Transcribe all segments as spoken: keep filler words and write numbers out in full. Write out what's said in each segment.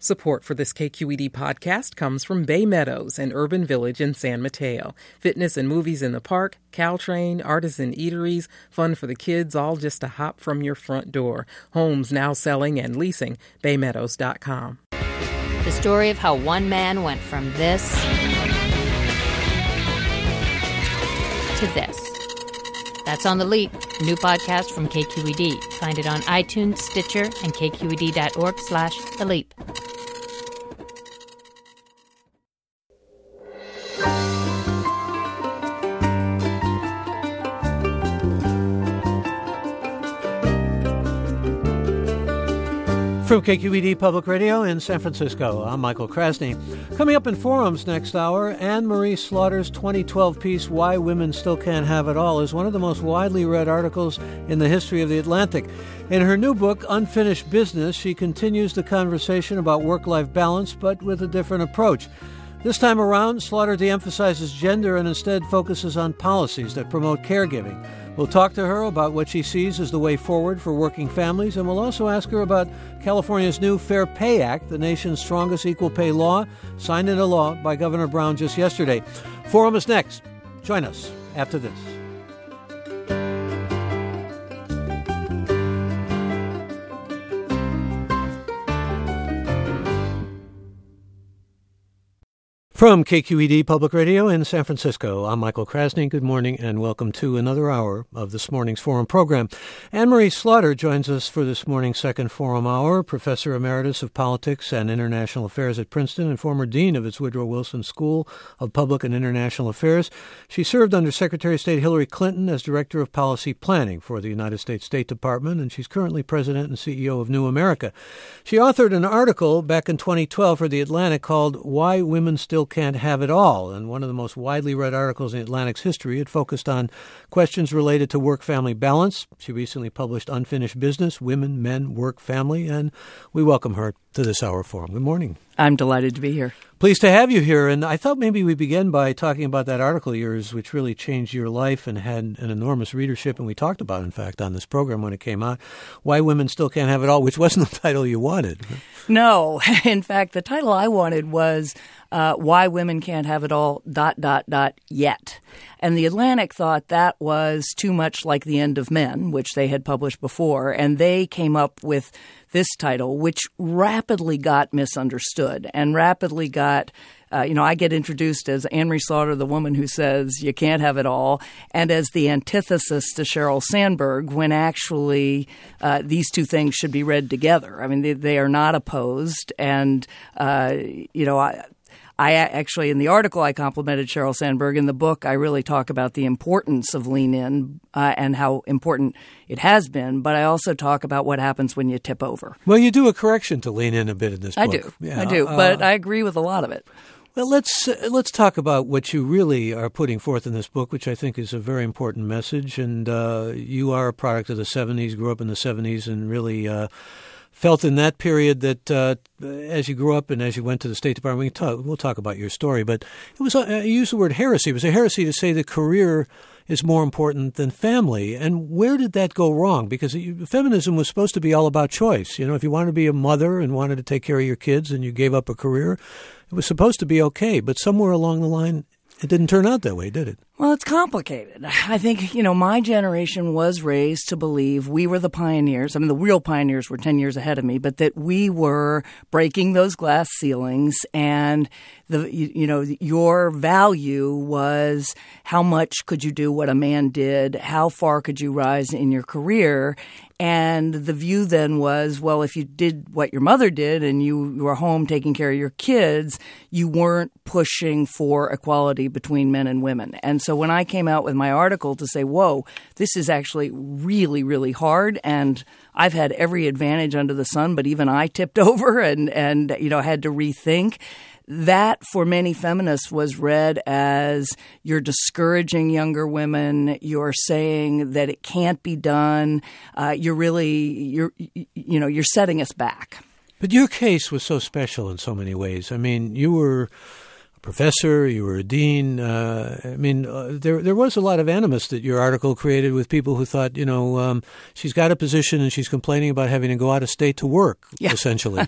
Support for this K Q E D podcast comes from Bay Meadows, an urban village in San Mateo. Fitness and movies in the park, Caltrain, artisan eateries, fun for the kids, all just a hop from your front door. Homes now selling and leasing. bay meadows dot com. The story of how one man went from this to this. That's On the Leap, a new podcast from K Q E D. Find it on iTunes, Stitcher, and k q e d dot org slash the leap. From K Q E D Public Radio in San Francisco, I'm Michael Krasny. Coming up in Forums next hour, Anne-Marie Slaughter's twenty twelve piece, Why Women Still Can't Have It All, is one of the most widely read articles in the history of The Atlantic. In her new book, Unfinished Business, she continues the conversation about work-life balance, but with a different approach. This time around, Slaughter de-emphasizes gender and instead focuses on policies that promote caregiving. We'll talk to her about what she sees as the way forward for working families, and we'll also ask her about California's new Fair Pay Act, the nation's strongest equal pay law, signed into law by Governor Brown just yesterday. Forum is next. Join us after this. From K Q E D Public Radio in San Francisco, I'm Michael Krasny. Good morning and welcome to another hour of this morning's Forum program. Anne-Marie Slaughter joins us for this morning's second Forum hour, Professor Emeritus of Politics and International Affairs at Princeton and former Dean of its Woodrow Wilson School of Public and International Affairs. She served under Secretary of State Hillary Clinton as Director of Policy Planning for the United States State Department, and she's currently President and C E O of New America. She authored an article back in twenty twelve for The Atlantic called Why Women Still Can't Have It All, and one of the most widely read articles in Atlantic's history. It focused on questions related to work-family balance. She recently published Unfinished Business, Women, Men, Work, Family, and we welcome her to this hour Forum. Good morning. I'm delighted to be here. Pleased to have you here, and I thought maybe we begin by talking about that article of yours, which really changed your life and had an enormous readership, and we talked about, in fact, on this program when it came out, Why Women Still Can't Have It All, which wasn't the title you wanted. No. In fact, the title I wanted was uh, Why Women Can't Have It All, dot, dot, dot, yet. And The Atlantic thought that was too much like The End of Men, which they had published before, and they came up with this title, which rapidly got misunderstood and rapidly got, uh, you know, I get introduced as Anne-Marie Slaughter, the woman who says you can't have it all, and as the antithesis to Sheryl Sandberg, when actually uh, these two things should be read together. I mean, they, they are not opposed. And, uh, you know, I I actually, in the article, I complimented Sheryl Sandberg. In the book, I really talk about the importance of Lean In uh, and how important it has been. But I also talk about what happens when you tip over. Well, you do a correction to Lean In a bit in this I book. do. Yeah. I do. Uh, but I agree with a lot of it. Well, let's uh, let's talk about what you really are putting forth in this book, which I think is a very important message. And uh, you are a product of the seventies, grew up in the seventies, and really uh, felt in that period that uh, as you grew up and as you went to the State Department, we can talk, we'll talk about your story, but it was, I use the word heresy. It was a heresy to say that career is more important than family. And where did that go wrong? Because feminism was supposed to be all about choice. You know, if you wanted to be a mother and wanted to take care of your kids and you gave up a career, it was supposed to be okay. But somewhere along the line, it didn't turn out that way, did it? Well, it's complicated. I think, you know, my generation was raised to believe we were the pioneers. I mean, the real pioneers were ten years ahead of me, but that we were breaking those glass ceilings, and the, you, you know, your value was how much could you do what a man did, how far could you rise in your career. And the view then was, well, if you did what your mother did and you were home taking care of your kids, you weren't pushing for equality between men and women. And so when I came out with my article to say, whoa, this is actually really, really hard, and I've had every advantage under the sun, but even I tipped over and, and you know, had to rethink. That, for many feminists, was read as you're discouraging younger women. You're saying that it can't be done. Uh, you're really, you're, you know, you're setting us back. But your case was so special in so many ways. I mean, you were professor, you were a dean. Uh, I mean, uh, there there was a lot of animus that your article created with people who thought, you know, um, she's got a position and she's complaining about having to go out of state to work, yeah. essentially.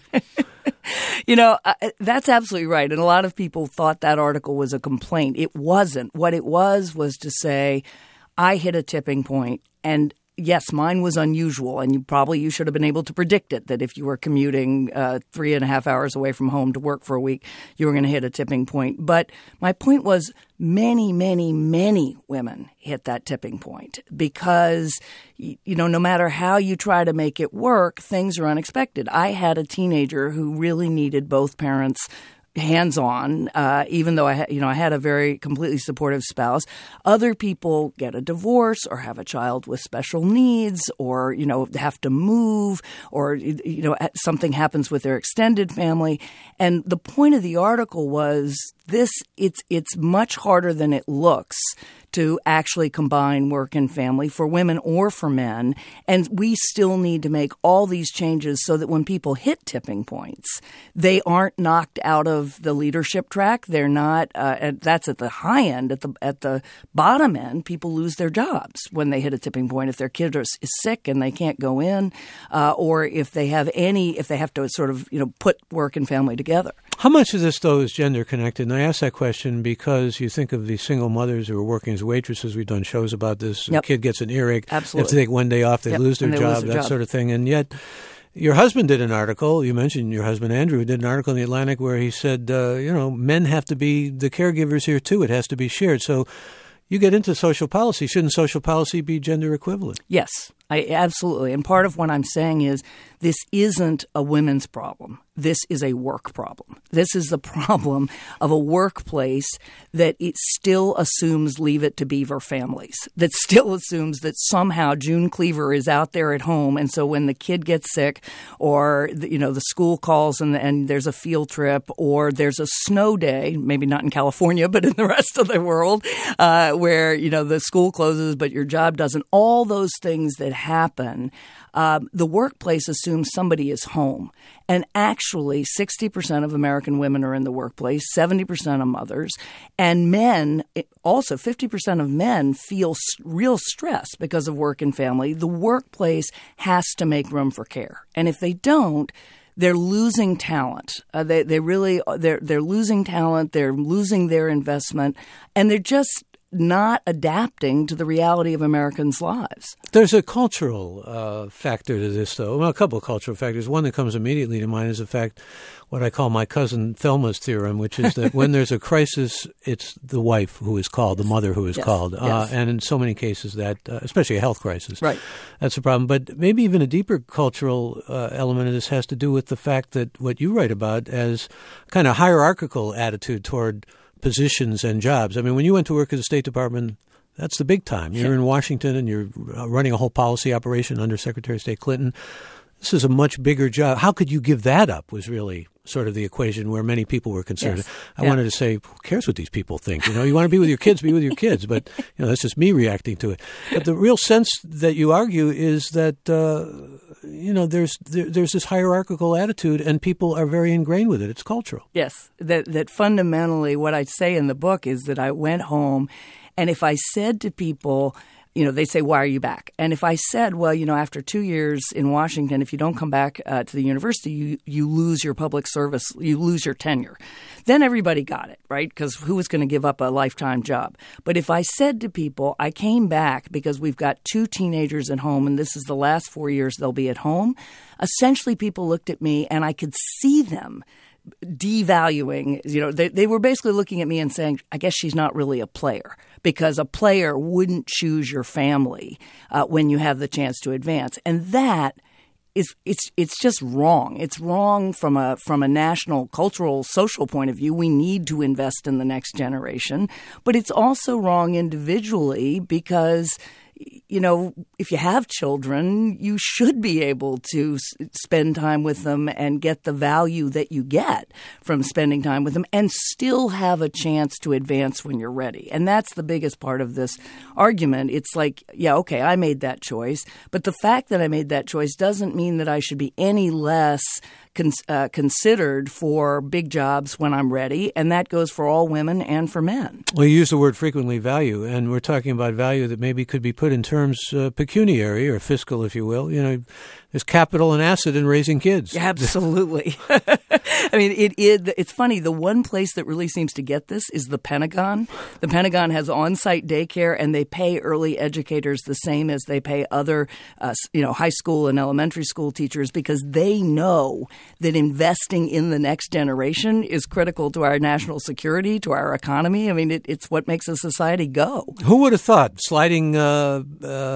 You know, uh, that's absolutely right. And a lot of people thought that article was a complaint. It wasn't. What it was was to say, I hit a tipping point, and yes, mine was unusual, and you probably you should have been able to predict it, that if you were commuting uh, three and a half hours away from home to work for a week, you were going to hit a tipping point. But my point was many, many, many women hit that tipping point because, you know, no matter how you try to make it work, things are unexpected. I had a teenager who really needed both parents hands-on, uh, even though I, ha- you know, I had a very completely supportive spouse. Other people get a divorce or have a child with special needs, or you know, have to move, or you know, something happens with their extended family. And the point of the article was this: it's it's much harder than it looks to actually combine work and family for women or for men. And we still need to make all these changes so that when people hit tipping points, they aren't knocked out of the leadership track. They're not, uh, and that's at the high end. At the at the bottom end, people lose their jobs when they hit a tipping point. If their kid is sick and they can't go in, uh, or if they have any, if they have to sort of, you know, put work and family together. How much of this, though, is gender connected? And I ask that question because you think of these single mothers who are working as waitresses. We've done shows about this. Yep. A kid gets an earache. Absolutely. They have to take one day off. They yep. lose their they job, lose their that job. sort of thing. And yet your husband did an article. You mentioned your husband, Andrew, who did an article in The Atlantic where he said, uh, you know, men have to be the caregivers here, too. It has to be shared. So you get into social policy. Shouldn't social policy be gender equivalent? Yes, I, absolutely. And part of what I'm saying is this isn't a women's problem. This is a work problem. This is the problem of a workplace that it still assumes Leave It to Beaver families, that still assumes that somehow June Cleaver is out there at home. And so when the kid gets sick, or, you know, the school calls and, and there's a field trip, or there's a snow day, maybe not in California, but in the rest of the world, uh, where, you know, the school closes, but your job doesn't, all those things that happen, um, the workplace assumes somebody is home. And actually, sixty percent of American women are in the workplace, seventy percent of mothers. And men, also fifty percent of men feel real stress because of work and family. The workplace has to make room for care. And if they don't, they're losing talent. Uh, they they really they're they're losing talent. They're losing their investment, and they're just not adapting to the reality of Americans' lives. There's a cultural uh, factor to this, though. Well, a couple of cultural factors. One that comes immediately to mind is the fact, what I call my cousin Thelma's theorem, which is that when there's a crisis, it's the wife who is called, the mother who is yes. called. Yes. Uh, and in so many cases that, uh, especially a health crisis, right. that's a problem. But maybe even a deeper cultural uh, element of this has to do with the fact that what you write about as kind of hierarchical attitude toward positions and jobs. I mean, when you went to work at the State Department, that's the big time. You're in Washington and you're running a whole policy operation under Secretary of State Clinton. This is a much bigger job. How could you give that up was really sort of the equation where many people were concerned. Yes. I yeah. wanted to say, who cares what these people think? You know, you want to be with your kids, be with your kids. But, you know, that's just me reacting to it. But the real sense that you argue is that, uh, you know, there's there, there's this hierarchical attitude and people are very ingrained with it. It's cultural. Yes, that that fundamentally what I say in the book is that I went home, and if I said to people, you know, they say, why are you back? And if I said, well, you know, after two years in Washington, if you don't come back uh, to the university, you, you lose your public service, you lose your tenure. Then everybody got it, right? Because who was going to give up a lifetime job? But if I said to people, I came back because we've got two teenagers at home, and this is the last four years they'll be at home, essentially people looked at me and I could see them devaluing, you know, they, they were basically looking at me and saying, I guess she's not really a player, because a player wouldn't choose your family uh, when you have the chance to advance. And that is, it's it's just wrong. It's wrong from a from a national, cultural, social point of view. We need to invest in the next generation. But it's also wrong individually because you know, if you have children, you should be able to s- spend time with them and get the value that you get from spending time with them and still have a chance to advance when you're ready. And that's the biggest part of this argument. It's like, yeah, okay, I made that choice. But the fact that I made that choice doesn't mean that I should be any less Con- uh, considered for big jobs when I'm ready, and that goes for all women and for men. Well, you use the word frequently value, and we're talking about value that maybe could be put in terms uh, pecuniary or fiscal, if you will. You know, there's capital and asset in raising kids. Absolutely. I mean, it, it it's funny. The one place that really seems to get this is the Pentagon. The Pentagon has on-site daycare, and they pay early educators the same as they pay other, uh, you know, high school and elementary school teachers because they know that investing in the next generation is critical to our national security, to our economy. I mean, it, it's what makes a society go. Who would have thought sliding uh,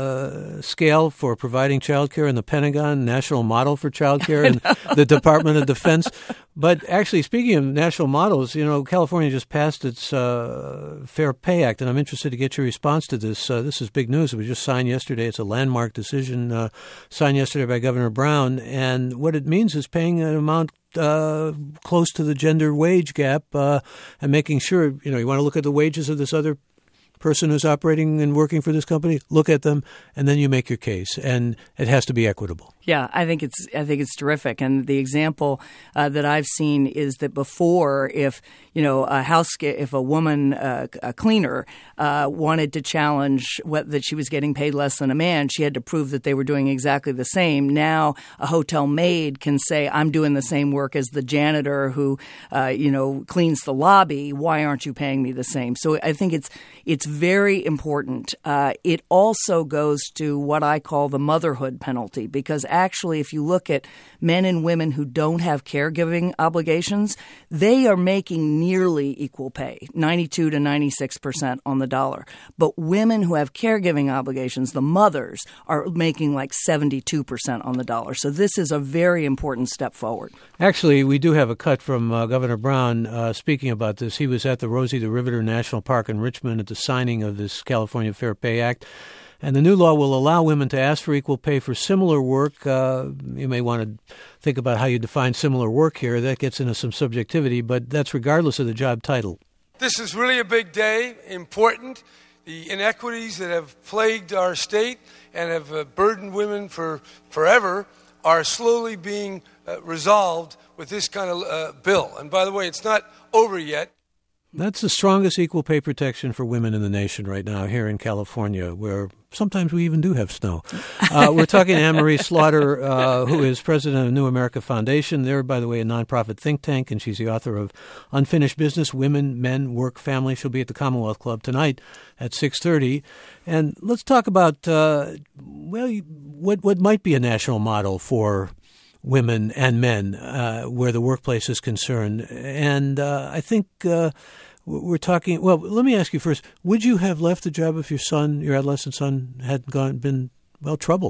uh, scale for providing child care in the Pentagon, national model for child care in the Department of Defense? But actually, speaking of national models, you know, California just passed its uh, Fair Pay Act, and I'm interested to get your response to this. Uh, this is big news. It was just signed yesterday. It's a landmark decision uh, signed yesterday by Governor Brown, and what it means is paying an amount uh, close to the gender wage gap uh, and making sure, you know, you want to look at the wages of this other person who's operating and working for this company, look at them, and then you make your case, and it has to be equitable. Yeah, I think it's I think it's terrific. And the example uh, that I've seen is that before, if you know a house, if a woman, uh, a cleaner, uh, wanted to challenge what, that she was getting paid less than a man, she had to prove that they were doing exactly the same. Now, a hotel maid can say, "I'm doing the same work as the janitor who, uh, you know, cleans the lobby. Why aren't you paying me the same?" So I think it's it's very important. Uh, it also goes to what I call the motherhood penalty, because actually, if you look at men and women who don't have caregiving obligations, they are making nearly equal pay, ninety-two to ninety-six percent on the dollar. But women who have caregiving obligations, the mothers, are making like seventy-two percent on the dollar. So this is a very important step forward. Actually, we do have a cut from uh, Governor Brown uh, speaking about this. He was at the Rosie the Riveter National Park in Richmond at the signing of this California Fair Pay Act. And the new law will allow women to ask for equal pay for similar work. Uh, you may want to think about how you define similar work here. That gets into some subjectivity, but that's regardless of the job title. This is really a big day, important. The inequities that have plagued our state and have uh, burdened women for forever are slowly being uh, resolved with this kind of uh, bill. And by the way, it's not over yet. That's the strongest equal pay protection for women in the nation right now here in California, where sometimes we even do have snow. Uh, we're talking to Anne-Marie Slaughter, uh, who is president of New America Foundation. They're, by the way, a nonprofit think tank, and she's the author of Unfinished Business, Women, Men, Work, Family. She'll be at the Commonwealth Club tonight at six thirty. And let's talk about, uh, well, what, what might be a national model for women and men uh, where the workplace is concerned. And uh, I think uh, we're talking, well, let me ask you first, would you have left the job if your son, your adolescent son, had gone been, well, troubled?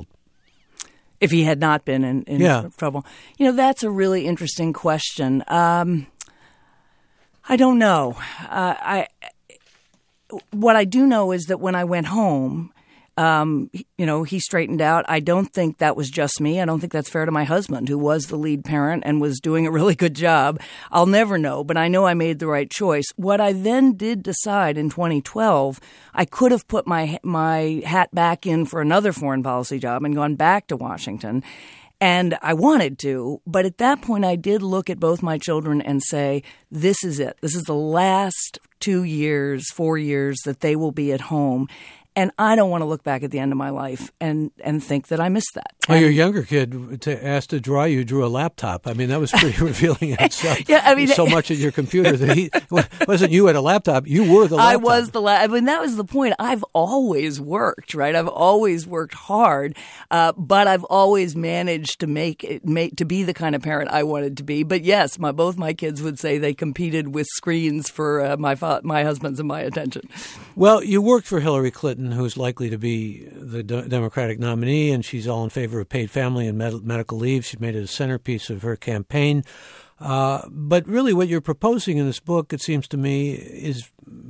If he had not been in, in yeah. trouble. You know, that's a really interesting question. Um, I don't know. Uh, I What I do know is that when I went home, Um, you know, he straightened out. I don't think that was just me. I don't think that's fair to my husband, who was the lead parent and was doing a really good job. I'll never know, but I know I made the right choice. What I then did decide in twenty twelve, I could have put my my hat back in for another foreign policy job and gone back to Washington. And I wanted to, but at that point I did look at both my children and say, this is it. This is the last two years, four years that they will be at home. And I don't want to look back at the end of my life and, and think that I missed that. Well, and, your younger kid, to, asked to draw you, drew a laptop. I mean, that was pretty revealing in itself. Yeah, I mean, so much at your computer that he wasn't you at a laptop. You were the laptop. I was the laptop. I mean, that was the point. I've always worked, right? I've always worked hard, uh, but I've always managed to make it, make, to be the kind of parent I wanted to be. But yes, my both my kids would say they competed with screens for uh, my fa- my husband's and my attention. Well, you worked for Hillary Clinton, who's likely to be the de- Democratic nominee, and she's all in favor of paid family and med- medical leave. She's made it a centerpiece of her campaign. Uh, but really what you're proposing in this book, it seems to me, is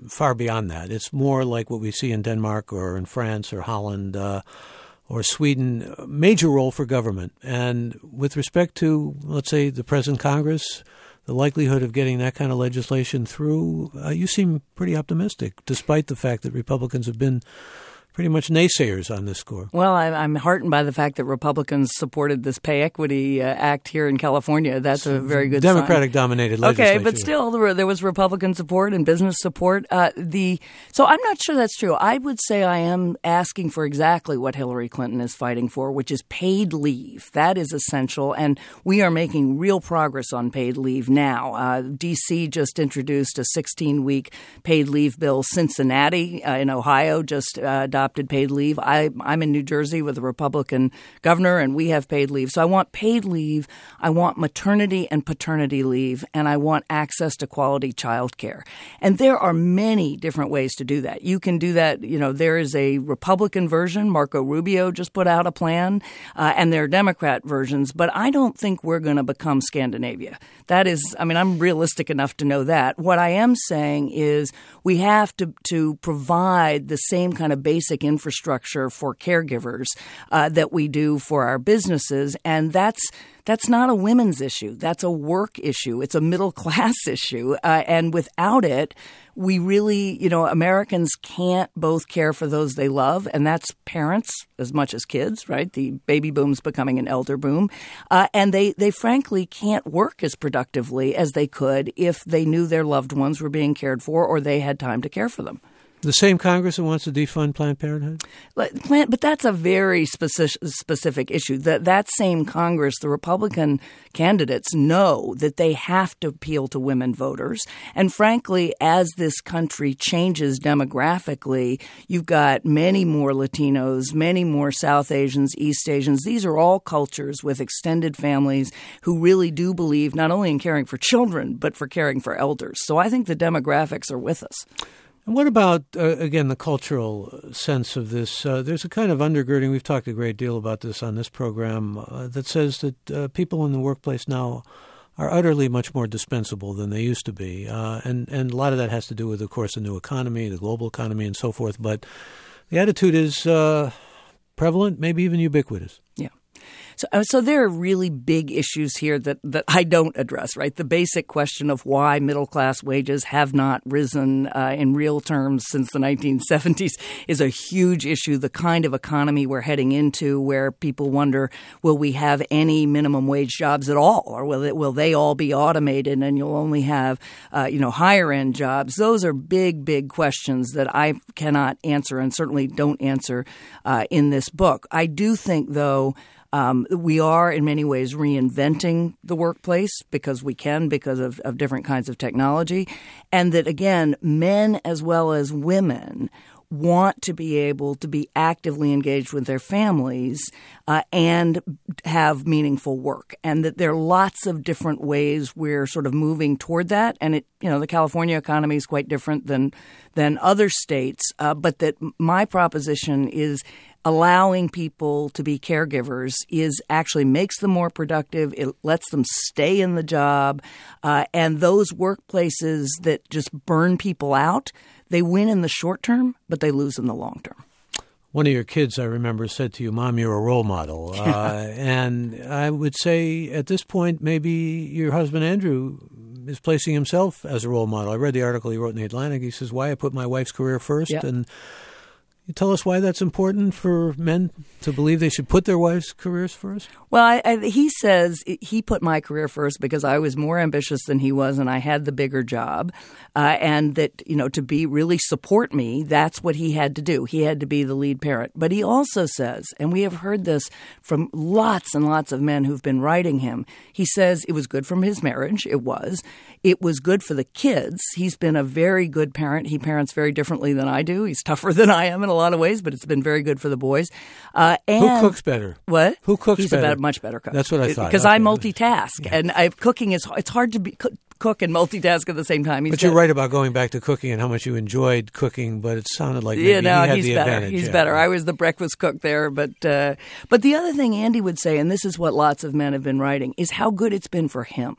far beyond that. It's more like what we see in Denmark or in France or Holland uh, or Sweden, a major role for government. And with respect to, let's say, the present Congress, the likelihood of getting that kind of legislation through, uh, you seem pretty optimistic, despite the fact that Republicans have been pretty much naysayers on this score. Well, I'm heartened by the fact that Republicans supported this Pay Equity uh, Act here in California. That's a very good Democratic-dominated legislation. Okay, but still, there, were, there was Republican support and business support. Uh, the So I'm not sure that's true. I would say I am asking for exactly what Hillary Clinton is fighting for, which is paid leave. That is essential, and we are making real progress on paid leave now. Uh, D C just introduced a sixteen-week paid leave bill. Cincinnati uh, in Ohio just uh, adopted paid leave. I, I'm in New Jersey with a Republican governor, and we have paid leave. So I want paid leave. I want maternity and paternity leave, and I want access to quality child care. And there are many different ways to do that. You can do that. You know, there is a Republican version. Marco Rubio just put out a plan, uh, and there are Democrat versions. But I don't think we're going to become Scandinavia. That is, I mean, I'm realistic enough to know that. What I am saying is we have to, to provide the same kind of basic infrastructure for caregivers uh, that we do for our businesses, and that's that's not a women's issue. That's a work issue. It's a middle class issue, uh, and without it, we really, you know, Americans can't both care for those they love, and that's parents as much as kids, right? The baby boom's becoming an elder boom, uh, and they they frankly can't work as productively as they could if they knew their loved ones were being cared for or they had time to care for them. The same Congress that wants to defund Planned Parenthood? But, but that's a very specific, specific issue. That, that same Congress, the Republican candidates know that they have to appeal to women voters. And frankly, as this country changes demographically, you've got many more Latinos, many more South Asians, East Asians. These are all cultures with extended families who really do believe not only in caring for children, but for caring for elders. So I think the demographics are with us. And what about, uh, again, the cultural sense of this? Uh, there's a kind of undergirding, we've talked a great deal about this on this program, uh, that says that uh, people in the workplace now are utterly much more dispensable than they used to be. Uh, and, and a lot of that has to do with, of course, the new economy, the global economy, and so forth. But the attitude is uh, prevalent, maybe even ubiquitous. Yeah. So, so there are really big issues here that, that I don't address, right? The basic question of why middle-class wages have not risen uh, in real terms since the nineteen seventies is a huge issue. The kind of economy we're heading into where people wonder, will we have any minimum wage jobs at all? Or will it, will they all be automated and you'll only have, uh, you know, higher-end jobs? Those are big, big questions that I cannot answer and certainly don't answer uh, in this book. I do think, though, Um, we are in many ways reinventing the workplace because we can, because of, of different kinds of technology. And that, again, men as well as women want to be able to be actively engaged with their families uh, and have meaningful work. And that there are lots of different ways we're sort of moving toward that. And, it, you know, the California economy is quite different than, than other states. Uh, but that my proposition is allowing people to be caregivers is actually makes them more productive. It lets them stay in the job. Uh, and those workplaces that just burn people out, they win in the short term, but they lose in the long term. One of your kids, I remember, said to you, "Mom, you're a role model." Uh, and I would say at this point, maybe your husband, Andrew, is placing himself as a role model. I read the article he wrote in The Atlantic. He says, "Why I put my wife's career first." Yeah. And you tell us why that's important for men to believe they should put their wives' careers first? Well, I, I, he says he put my career first because I was more ambitious than he was and I had the bigger job. Uh, and that, you know, to be really support me, that's what he had to do. He had to be the lead parent. But he also says, and we have heard this from lots and lots of men who've been writing him, he says it was good from his marriage. It was. It was good for the kids. He's been a very good parent. He parents very differently than I do. He's tougher than I am in a lot of ways, but it's been very good for the boys. Uh, and Who cooks better? What? Who cooks He's better? He's a much better cook. That's what I thought. Because okay. I multitask, yeah. and I, cooking is it's hard to be, cook and multitask at the same time. He's but you're got, right about going back to cooking and how much you enjoyed cooking, but it sounded like maybe yeah, no, he had he's the better. advantage. He's yeah. better. I was the breakfast cook there, but uh, but the other thing Andy would say, and this is what lots of men have been writing, is how good it's been for him.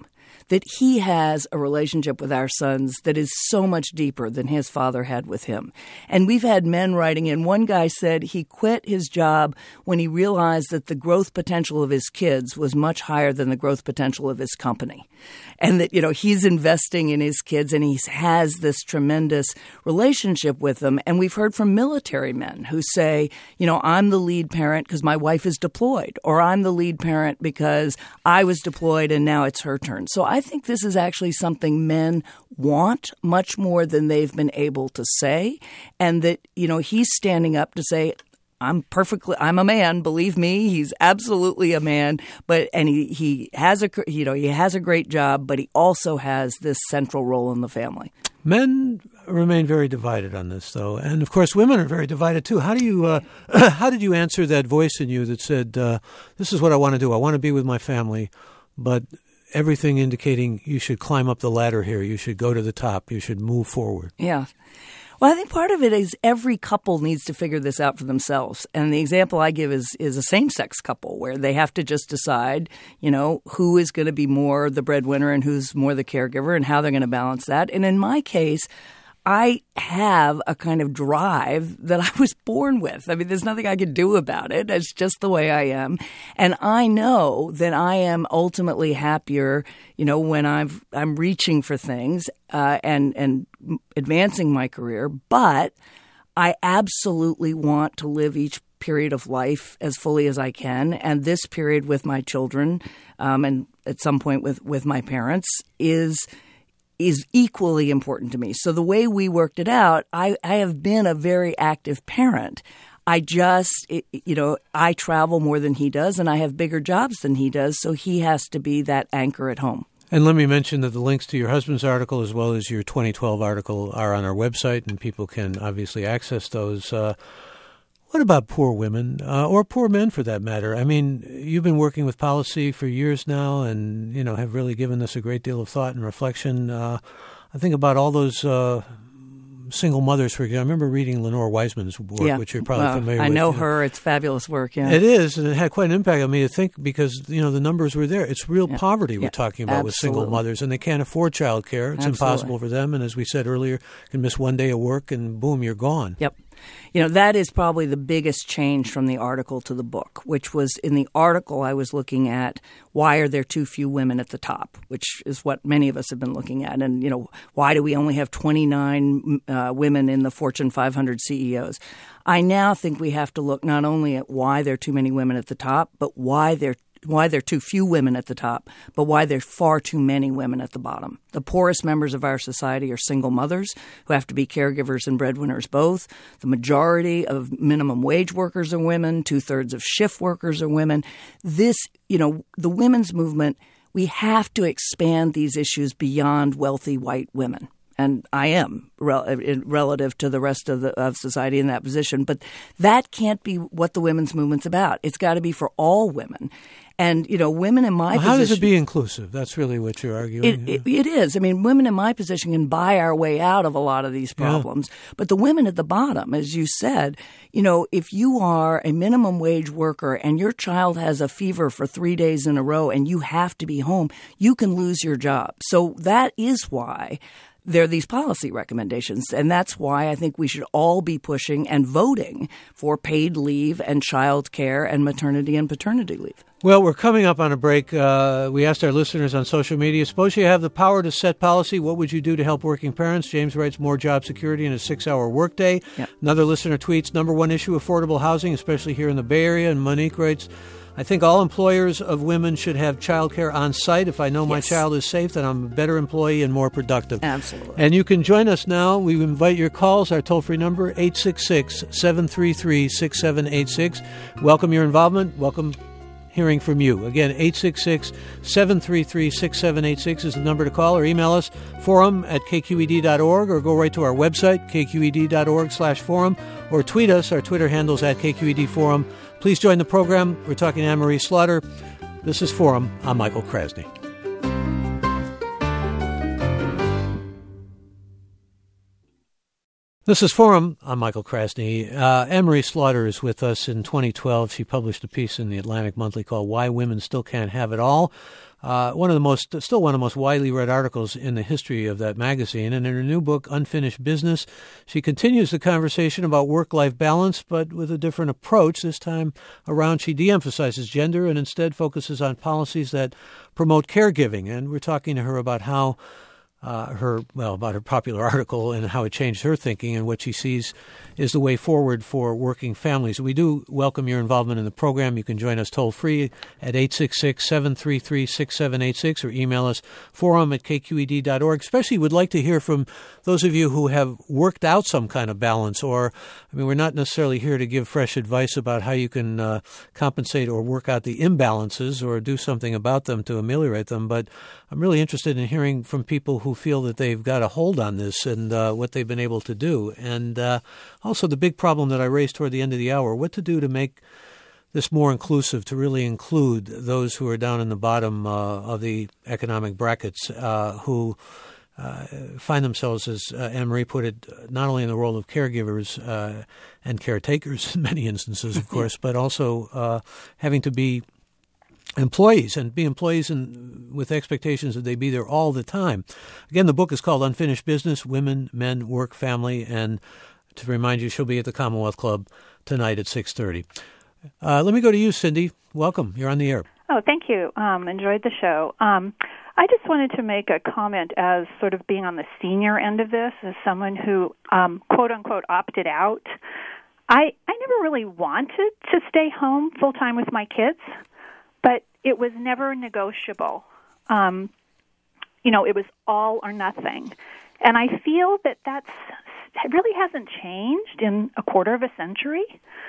that he has a relationship with our sons that is so much deeper than his father had with him. And we've had men writing in. One guy said he quit his job when he realized that the growth potential of his kids was much higher than the growth potential of his company. And that, you know, he's investing in his kids and he has this tremendous relationship with them. And we've heard from military men who say, you know, I'm the lead parent because my wife is deployed, or I'm the lead parent because I was deployed and now it's her turn. So I think this is actually something men want much more than they've been able to say. And that, you know, he's standing up to say, I'm perfectly, I'm a man, believe me, he's absolutely a man, but, and he, he has a, you know, he has a great job, but he also has this central role in the family. Men remain very divided on this, though. And, of course, women are very divided, too. How do you, uh, how did you answer that voice in you that said, uh, this is what I want to do. I want to be with my family, but everything indicating you should climb up the ladder here. You should go to the top. You should move forward. Yeah. Well, I think part of it is every couple needs to figure this out for themselves. And the example I give is is a same-sex couple where they have to just decide, you know, who is going to be more the breadwinner and who's more the caregiver and how they're going to balance that. And in my case, I have a kind of drive that I was born with. I mean, there's nothing I can do about it. It's just the way I am. And I know that I am ultimately happier, you know, when I've, I'm reaching for things uh, and, and advancing my career. But I absolutely want to live each period of life as fully as I can. And this period with my children um, and at some point with, with my parents is is equally important to me. So the way we worked it out, I, I have been a very active parent. I just, it, you know, I travel more than he does and I have bigger jobs than he does. So he has to be that anchor at home. And let me mention that the links to your husband's article as well as your twenty twelve article are on our website, and people can obviously access those. Uh, what about poor women, uh, or poor men for that matter? I mean, you've been working with policy for years now and, you know, have really given this a great deal of thought and reflection. Uh, I think about all those uh, single mothers, for example. I remember reading Lenore Wiseman's work, yeah. which you're probably well, familiar I with. know you know. her. It's fabulous work, yeah. It is, and it had quite an impact on me to think because, you know, the numbers were there. It's real yeah. poverty we're yeah. talking about Absolutely. with single mothers, and they can't afford child care. It's Absolutely. impossible for them, and as we said earlier, can miss one day of work, and boom, you're gone. Yep. You know, that is probably the biggest change from the article to the book, which was in the article I was looking at why are there too few women at the top, which is what many of us have been looking at. And, you know, why do we only have twenty-nine uh, women in the Fortune five hundred C E Os? I now think we have to look not only at why there are too many women at the top, but why there why there are too few women at the top, but why there are far too many women at the bottom. The poorest members of our society are single mothers who have to be caregivers and breadwinners both. The majority of minimum wage workers are women. Two-thirds of shift workers are women. This, you know, the women's movement, we have to expand these issues beyond wealthy white women. And I am rel- relative to the rest of the of society in that position. But that can't be what the women's movement's about. It's got to be for all women. And, you know, women in my well, position— How does it be inclusive? That's really what you're arguing. It, it, it is. I mean, women in my position can buy our way out of a lot of these problems. Yeah. But the women at the bottom, as you said, you know, if you are a minimum wage worker and your child has a fever for three days in a row and you have to be home, you can lose your job. So that is why there are these policy recommendations, and that's why I think we should all be pushing and voting for paid leave and child care and maternity and paternity leave. Well, we're coming up on a break. Uh, we asked our listeners on social media, suppose you have the power to set policy, what would you do to help working parents? James writes more job security in a six-hour workday. Yep. Another listener tweets, number one issue, affordable housing, especially here in the Bay Area. And Monique writes, I think all employers of women should have child care on site. If I know yes. my child is safe, then I'm a better employee and more productive. Absolutely. And you can join us now. We invite your calls. Our toll-free number, eight six six, seven three three, six seven eight six. Welcome your involvement. Welcome hearing from you. Again, eight six six, seven three three, six seven eight six is the number to call, or email us, forum at k q e d dot org, or go right to our website, k q e d dot org slash forum, or tweet us. Our Twitter handle's at K Q E D Forum. Please join the program. We're talking to Anne-Marie Slaughter. This is Forum. I'm Michael Krasny. This is Forum. I'm Michael Krasny. Uh, Anne-Marie Slaughter is with us. In twenty twelve, she published a piece in the Atlantic Monthly called Why Women Still Can't Have It All. Uh, one of the most, still one of the most widely read articles in the history of that magazine. And in her new book, Unfinished Business, she continues the conversation about work-life balance, but with a different approach. This time around, she de-emphasizes gender and instead focuses on policies that promote caregiving. And we're talking to her about how Uh, her, well, about her popular article and how it changed her thinking and what she sees is the way forward for working families. We do welcome your involvement in the program. You can join us toll free at eight six six, seven three three, six seven eight six or email us forum at k q e d dot org. Especially would like to hear from those of you who have worked out some kind of balance, or, I mean, we're not necessarily here to give fresh advice about how you can uh, compensate or work out the imbalances or do something about them to ameliorate them, but I'm really interested in hearing from people who who feel that they've got a hold on this and uh, what they've been able to do. And uh, also the big problem that I raised toward the end of the hour, what to do to make this more inclusive, to really include those who are down in the bottom uh, of the economic brackets uh, who uh, find themselves, as uh, Anne-Marie put it, not only in the role of caregivers uh, and caretakers in many instances, of course, but also uh, having to be employees and be employees in, with expectations that they be there all the time. Again, the book is called Unfinished Business, Women, Men, Work, Family, and to remind you, she'll be at the Commonwealth Club tonight at six thirty. Uh, let me go to you, Cindy. Welcome. You're on the air. Oh, thank you. Um, enjoyed the show. Um, I just wanted to make a comment as sort of being on the senior end of this, as someone who, um, quote-unquote, opted out. I, I never really wanted to stay home full-time with my kids, but it was never negotiable. Um, you know, it was all or nothing. And I feel that that's, it really hasn't changed in a quarter of a century.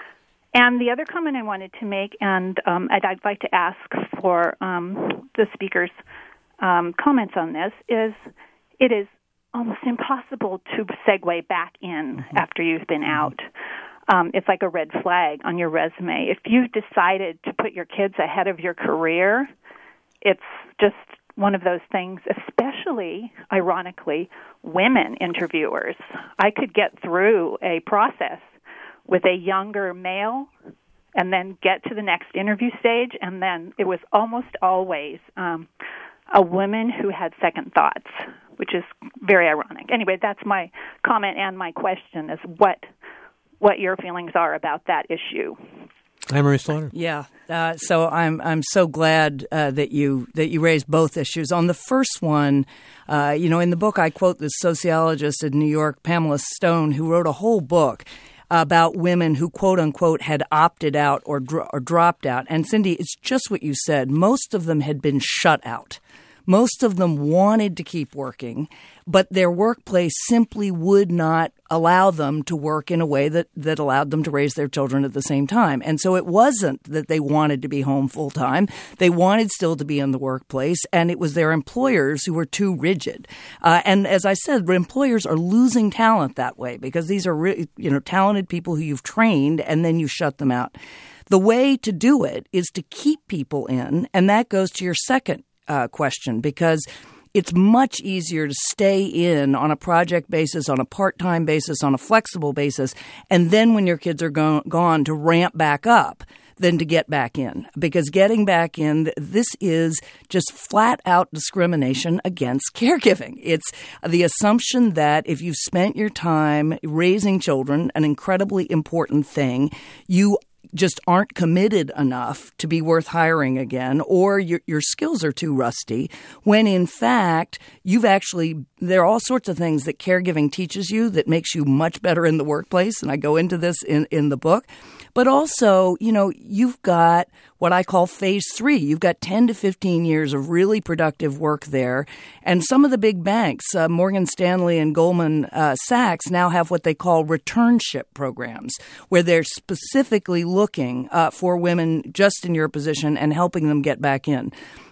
And the other comment I wanted to make, and um, I'd, I'd like to ask for um, the speaker's um, comments on this, is it is almost impossible to segue back in mm-hmm. after you've been out. Um, it's like a red flag on your resume. If you've decided to put your kids ahead of your career, it's just one of those things, especially, ironically, women interviewers. I could get through a process with a younger male and then get to the next interview stage, and then it was almost always um, a woman who had second thoughts, which is very ironic. Anyway, that's my comment and my question is what what your feelings are about that issue. Anne-Marie Slaughter. Yeah, uh, so I'm I'm so glad uh, that you that you raised both issues. On the first one, uh, you know, in the book I quote this sociologist in New York, Pamela Stone, who wrote a whole book about women who, quote unquote, had opted out or dro- or dropped out. And Cindy, it's just what you said. Most of them had been shut out. Most of them wanted to keep working, but their workplace simply would not allow them to work in a way that, that allowed them to raise their children at the same time. And so it wasn't that they wanted to be home full time. They wanted still to be in the workplace, and it was their employers who were too rigid. Uh, and as I said, employers are losing talent that way because these are re- you know talented people who you've trained, and then you shut them out. The way to do it is to keep people in, and that goes to your second Uh, question, because it's much easier to stay in on a project basis, on a part-time basis, on a flexible basis, and then when your kids are go- gone to ramp back up than to get back in. Because getting back in, this is just flat-out discrimination against caregiving. It's the assumption that if you've spent your time raising children, an incredibly important thing, you just aren't committed enough to be worth hiring again, or your, your skills are too rusty, when in fact you've actually, there are all sorts of things that caregiving teaches you that makes you much better in the workplace, and I go into this in, in the book. But also, you know, you've got what I call phase three. You've got ten to fifteen years of really productive work there. And some of the big banks, uh, Morgan Stanley and Goldman uh, Sachs, now have what they call returnship programs, where they're specifically looking uh, for women just in your position and helping them get back in.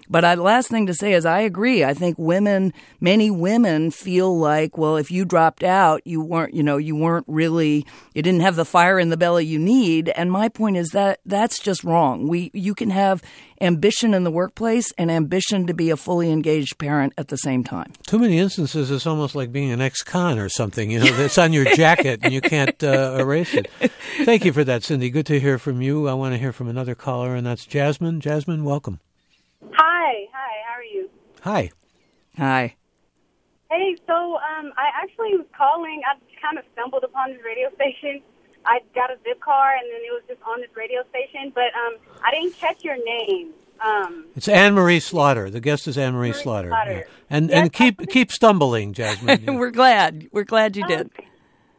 But I, the last thing to say is I agree. I think women, many women feel like, well, if you dropped out, you weren't, you know, you weren't really, you didn't have the fire in the belly you need. And my point is that that's just wrong. We, you can have ambition in the workplace and ambition to be a fully engaged parent at the same time. Too many instances, it's almost like being an ex-con or something. You know, it's on your jacket and you can't uh, erase it. Thank you for that, Cindy. Good to hear from you. I want to hear from another caller, and that's Jasmine. Jasmine, welcome. Hi. Hi. How are you? Hi. Hi. Hey, so um, I actually was calling. I kind of stumbled upon this radio station. I got a zip car, and then it was just on this radio station. But um, I didn't catch your name. Um, it's Anne-Marie Slaughter. The guest is Anne-Marie Anne-Marie Slaughter. Slaughter. Yeah. And yes, and keep keep stumbling, Jasmine. Yeah. We're glad. We're glad you did. Um,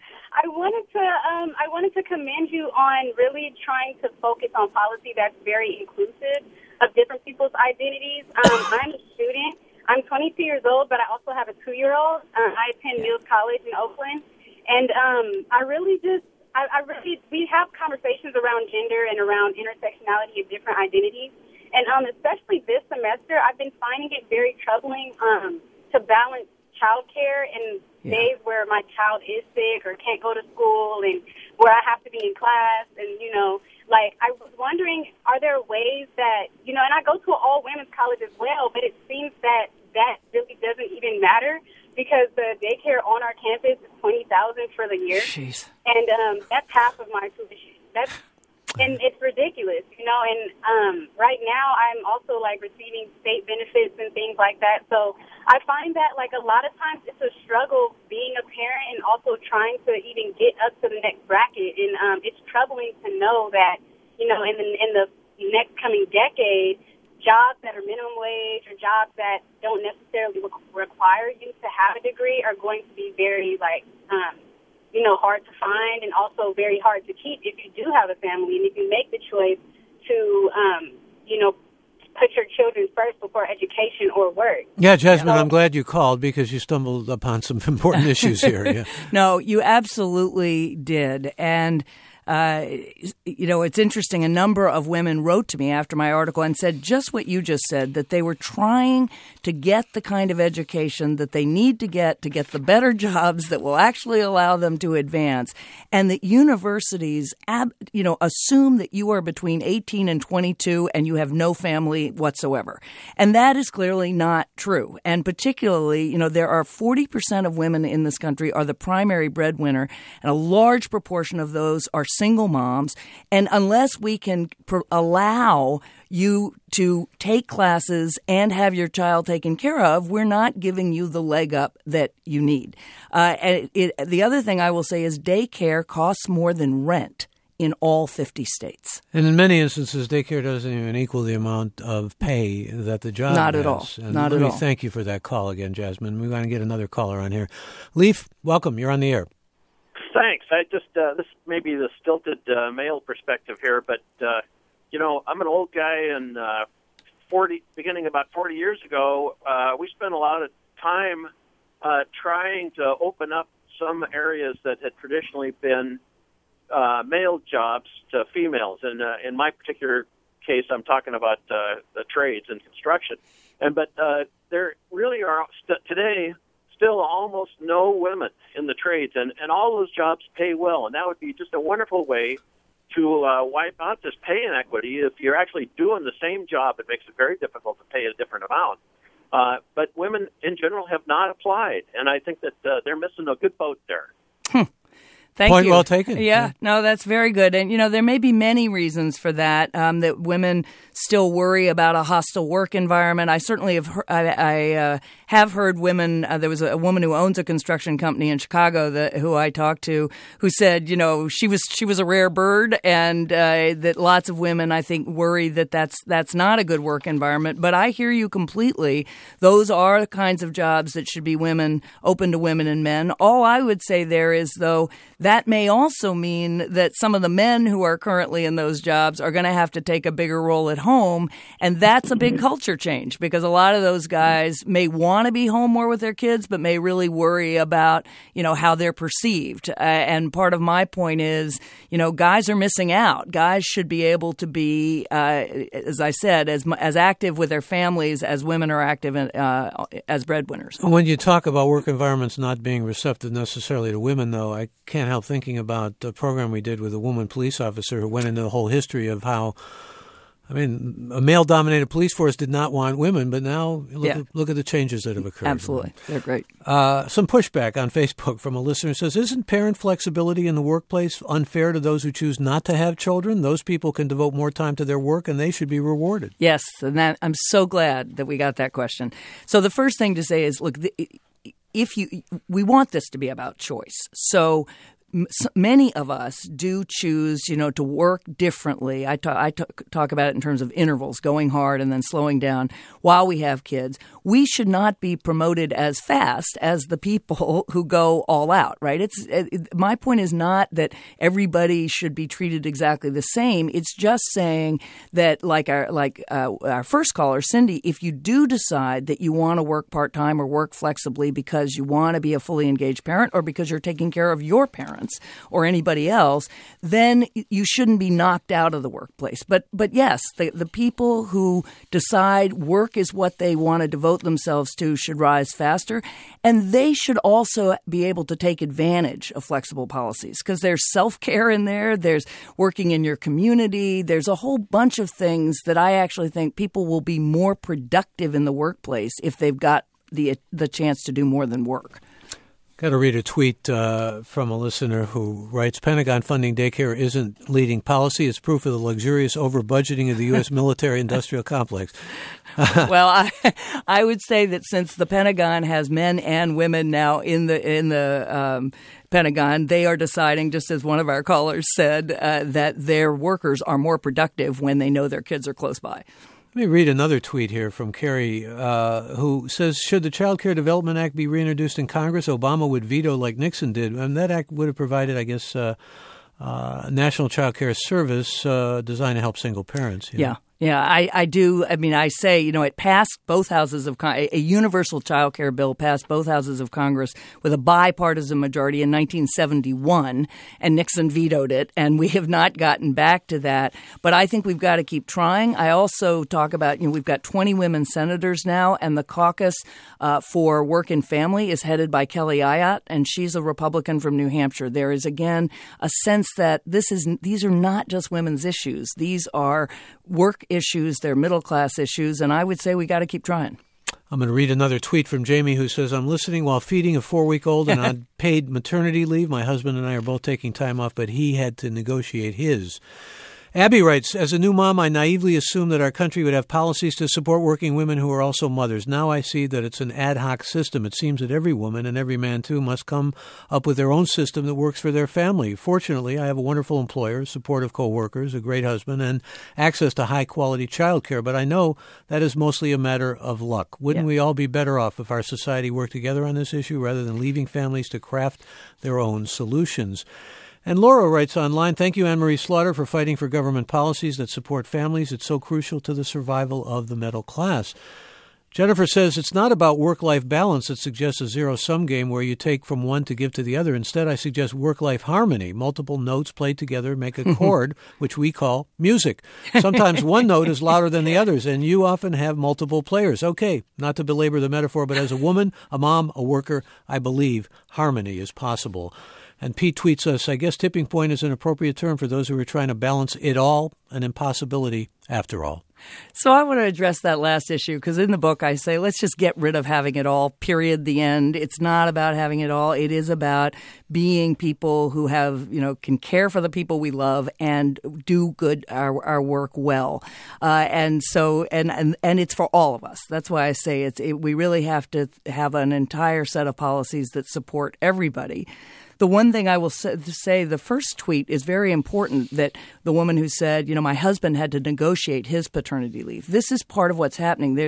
I wanted to um, I wanted to commend you on really trying to focus on policy that's very inclusive of different people's identities. Um, I'm a student. I'm twenty-two years old, but I also have a two-year-old. Uh, I attend Mills College in Oakland, and um, I really just I, I really we have conversations around gender and around intersectionality of different identities, and um, especially this semester, I've been finding it very troubling um, to balance childcare and yeah. days where my child is sick or can't go to school and where I have to be in class. And, you know, like, I was wondering, are there ways that, you know, and I go to an all-women's college as well, but it seems that that really doesn't even matter because the daycare on our campus is twenty thousand dollars for the year. Jeez. And um, that's half of my tuition. That's And it's ridiculous, you know, and um, right now I'm also, like, receiving state benefits and things like that. So I find that, like, a lot of times it's a struggle being a parent and also trying to even get up to the next bracket. And um, it's troubling to know that, you know, in the, in the next coming decade, jobs that are minimum wage or jobs that don't necessarily require you to have a degree are going to be very, like, um, you know, hard to find and also very hard to keep if you do have a family and if you make the choice to, um, you know, put your children first before education or work. Yeah, Jasmine, so, I'm glad you called because you stumbled upon some important issues here. Yeah. No, you absolutely did. And Uh, you know, it's interesting. A number of women wrote to me after my article and said just what you just said, that they were trying to get the kind of education that they need to get to get the better jobs that will actually allow them to advance. And that universities, ab- you know, assume that you are between eighteen and twenty-two and you have no family whatsoever. And that is clearly not true. And particularly, you know, there are forty percent of women in this country are the primary breadwinner, and a large proportion of those are single moms, and unless we can pr- allow you to take classes and have your child taken care of, we're not giving you the leg up that you need. Uh, and it, it, the other thing I will say is daycare costs more than rent in all fifty states. And in many instances, daycare doesn't even equal the amount of pay that the job Not has. at all. And Not let at me all. Thank you for that call again, Jasmine. We want to get another caller on here. Leaf, welcome. You're on the air. Thanks. I just uh, this may be the stilted uh, male perspective here, but uh, you know, I'm an old guy, and uh, forty, beginning about forty years ago, uh, we spent a lot of time uh, trying to open up some areas that had traditionally been uh, male jobs to females. And uh, in my particular case, I'm talking about uh, the trades and construction. And but uh, there really are st- today. Still almost no women in the trades, and, and all those jobs pay well, and that would be just a wonderful way to uh, wipe out this pay inequity. If you're actually doing the same job, it makes it very difficult to pay a different amount. Uh, but women in general have not applied, and I think that uh, they're missing a good boat there. Hmm. Thank Point you. well taken. Yeah, Yeah. no, that's very good. And, you know, there may be many reasons for that, um, that women still worry about a hostile work environment. I certainly have he- I, I uh, have heard women, uh, there was a woman who owns a construction company in Chicago that who I talked to who said, you know, she was she was a rare bird, and uh, that lots of women, I think, worry that that's, that's not a good work environment. But I hear you completely. Those are the kinds of jobs that should be women, open to women and men. All I would say there is, though, that may also mean that some of the men who are currently in those jobs are going to have to take a bigger role at home. And that's a big culture change because a lot of those guys may want to be home more with their kids, but may really worry about, you know, how they're perceived. Uh, and part of my point is, you know, guys are missing out. Guys should be able to be, uh, as I said, as as active with their families as women are active in, uh, as breadwinners. When you talk about work environments not being receptive necessarily to women, though, I can't help thinking about a program we did with a woman police officer who went into the whole history of how, I mean, a male-dominated police force did not want women, but now look, yeah. at, look at the changes that have occurred. Absolutely. They're great. Uh, some pushback on Facebook from a listener who says, isn't parent flexibility in the workplace unfair to those who choose not to have children? Those people can devote more time to their work, and they should be rewarded. Yes, and that, I'm so glad that we got that question. So the first thing to say is, look, the, if you we want this to be about choice. So many of us do choose, you know, to work differently. I talk, I talk about it in terms of intervals, going hard and then slowing down while we have kids. We should not be promoted as fast as the people who go all out, right? It's it, my point is not that everybody should be treated exactly the same. It's just saying that, like our like uh, our first caller, Cindy, if you do decide that you want to work part-time or work flexibly because you want to be a fully engaged parent or because you're taking care of your parents, or anybody else, then you shouldn't be knocked out of the workplace. But but yes, the, the people who decide work is what they want to devote themselves to should rise faster. And they should also be able to take advantage of flexible policies because there's self-care in there. There's working in your community. There's a whole bunch of things that I actually think people will be more productive in the workplace if they've got the the chance to do more than work. Got to read a tweet uh, from a listener who writes, Pentagon funding daycare isn't leading policy. It's proof of the luxurious over-budgeting of the U S military-industrial complex. Well, I, I would say that since the Pentagon has men and women now in the in the um, Pentagon, they are deciding, just as one of our callers said, uh, that their workers are more productive when they know their kids are close by. Let me read another tweet here from Carrie, uh, who says, should the Child Care Development Act be reintroduced in Congress, Obama would veto like Nixon did. And that act would have provided, I guess, uh, uh, National Child Care Service uh, designed to help single parents. You know? Yeah. Yeah, I, I do. I mean, I say, you know, it passed both houses of Con- – a universal child care bill passed both houses of Congress with a bipartisan majority in nineteen seventy-one, and Nixon vetoed it, and we have not gotten back to that. But I think we've got to keep trying. I also talk about, you know, we've got twenty women senators now, and the caucus uh, for Work and Family is headed by Kelly Ayotte, and she's a Republican from New Hampshire. There is, again, a sense that this is these are not just women's issues. These are work issues, they're middle-class issues, and I would say we got to keep trying. I'm going to read another tweet from Jamie who says, I'm listening while feeding a four-week-old and on paid maternity leave. My husband and I are both taking time off, but he had to negotiate his. Abby writes, as a new mom, I naively assumed that our country would have policies to support working women who are also mothers. Now I see that it's an ad hoc system. It seems that every woman, and every man too, must come up with their own system that works for their family. Fortunately, I have a wonderful employer, supportive co-workers, a great husband, and access to high-quality child care. But I know that is mostly a matter of luck. Wouldn't yeah. we all be better off if our society worked together on this issue rather than leaving families to craft their own solutions? And Laura writes online, thank you, Anne Marie Slaughter, for fighting for government policies that support families. It's so crucial to the survival of the middle class. Jennifer says it's not about work-life balance that suggests a zero-sum game where you take from one to give to the other. Instead, I suggest work-life harmony. Multiple notes played together make a chord, which we call music. Sometimes one note is louder than the others, and you often have multiple players. Okay, not to belabor the metaphor, but as a woman, a mom, a worker, I believe harmony is possible. And Pete tweets us, I guess tipping point is an appropriate term for those who are trying to balance it all, an impossibility after all. So I want to address that last issue because in the book I say let's just get rid of having it all, period, the end. It's not about having it all. It is about being people who have, you know, can care for the people we love and do good our, our work well. Uh, and so and, and and it's for all of us. That's why I say it's it, we really have to have an entire set of policies that support everybody. The one thing I will say, the first tweet is very important, that the woman who said, you know, my husband had to negotiate his paternity leave. This is part of what's happening. There,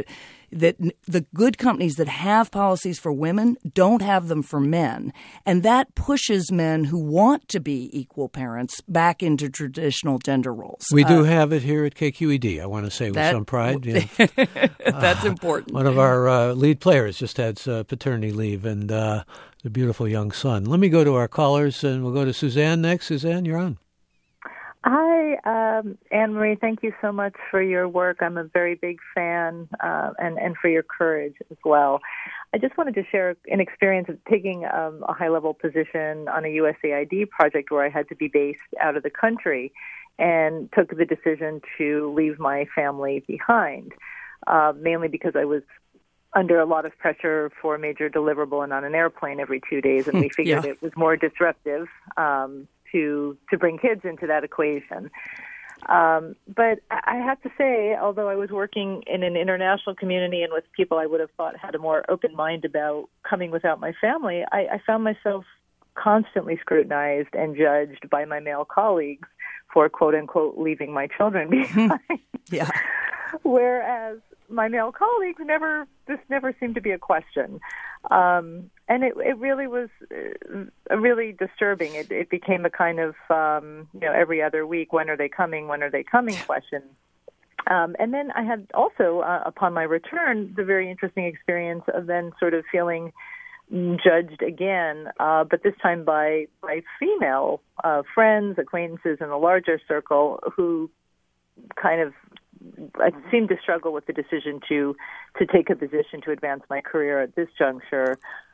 that the good companies that have policies for women don't have them for men. And that pushes men who want to be equal parents back into traditional gender roles. We do uh, have it here at K Q E D, I want to say with that, some pride. You know, that's uh, important. One of our uh, lead players just had uh, paternity leave and uh, the beautiful young son. Let me go to our callers, and we'll go to Suzanne next. Suzanne, you're on. Hi, um, Anne-Marie. Thank you so much for your work. I'm a very big fan, uh, and, and for your courage as well. I just wanted to share an experience of taking um, a high-level position on a U S A I D project where I had to be based out of the country and took the decision to leave my family behind, uh, mainly because I was under a lot of pressure for a major deliverable and on an airplane every two days, and we figured yeah. it was more disruptive um to to bring kids into that equation. Um, but I have to say, although I was working in an international community and with people I would have thought had a more open mind about coming without my family, I, I found myself constantly scrutinized and judged by my male colleagues for, quote-unquote, leaving my children behind. yeah. Whereas my male colleagues never, this never seemed to be a question. Um, and it, it really was uh, really disturbing. It, it became a kind of, um, you know, every other week, when are they coming, when are they coming question. Um, and then I had also, uh, upon my return, the very interesting experience of then sort of feeling judged again, uh, but this time by, by female uh, friends, acquaintances in a larger circle who kind of I seemed to struggle with the decision to to take a position to advance my career at this juncture,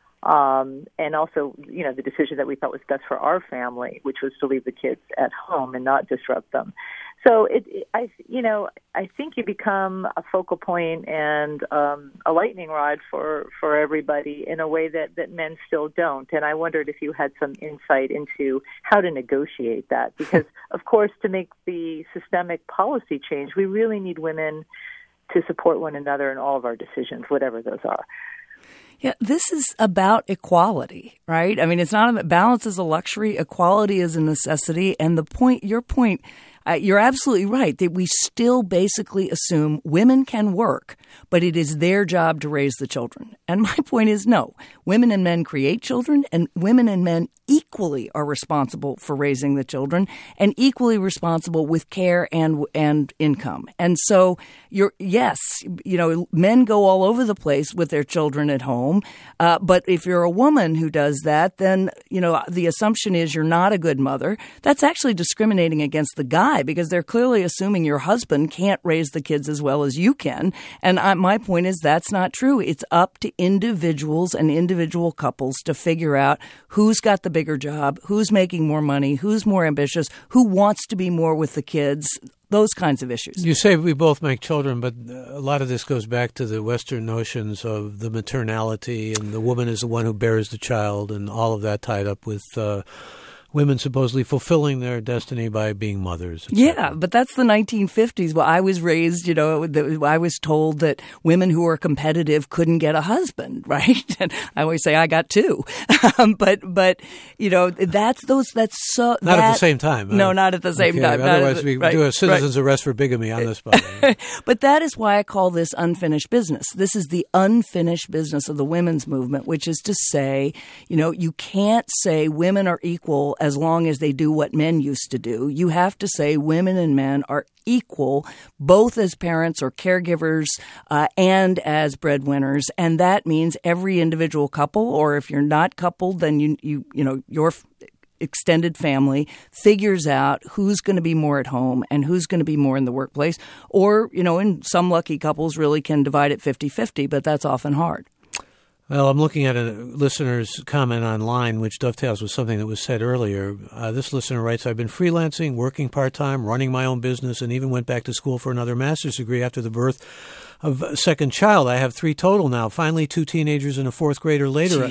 um, and also, you know, the decision that we thought was best for our family, which was to leave the kids at home and not disrupt them. So, it, it I, you know, I think you become a focal point and um, a lightning rod for, for everybody in a way that, that men still don't. And I wondered if you had some insight into how to negotiate that, because, of course, to make the systemic policy change, we really need women to support one another in all of our decisions, whatever those are. Yeah, this is about equality, right? I mean, it's not about balance is a luxury, equality is a necessity, and the point, your point, uh, you're absolutely right that we still basically assume women can work, but it is their job to raise the children. And my point is no, women and men create children, and women and men equally are responsible for raising the children and equally responsible with care and and income. And so you're yes, you know, men go all over the place with their children at home, uh, but if you're a woman who does that, then, you know, the assumption is you're not a good mother. That's actually discriminating against the guy because they're clearly assuming your husband can't raise the kids as well as you can. And I, my point is that's not true. It's up to individuals and individual couples to figure out who's got the bigger job, who's making more money, who's more ambitious, who wants to be more with the kids, those kinds of issues. You say we both make children, but a lot of this goes back to the Western notions of the maternality and the woman is the one who bears the child and all of that tied up with uh, women supposedly fulfilling their destiny by being mothers. Yeah, but that's the nineteen fifties. Well, I was raised, you know, the, I was told that women who were competitive couldn't get a husband, right? And I always say I got two. um, but, but you know, that's those, that's so. Not that, at the same time. No, uh, not at the same okay, time. Otherwise, the, we right, do a citizen's right. arrest for bigamy on this spot. But that is why I call this unfinished business. This is the unfinished business of the women's movement, which is to say, you know, you can't say women are equal as long as they do what men used to do. You have to say women and men are equal, both as parents or caregivers uh, and as breadwinners. And that means every individual couple, or if you're not coupled, then you you you know your extended family figures out who's going to be more at home and who's going to be more in the workplace. Or, you know, in some lucky couples really can divide it fifty-fifty, but that's often hard. Well, I'm looking at a listener's comment online, which dovetails with something that was said earlier. Uh, this listener writes, I've been freelancing, working part-time, running my own business, and even went back to school for another master's degree after the birth of a second child. I have three total now, finally two teenagers and a fourth grader later. Jeez.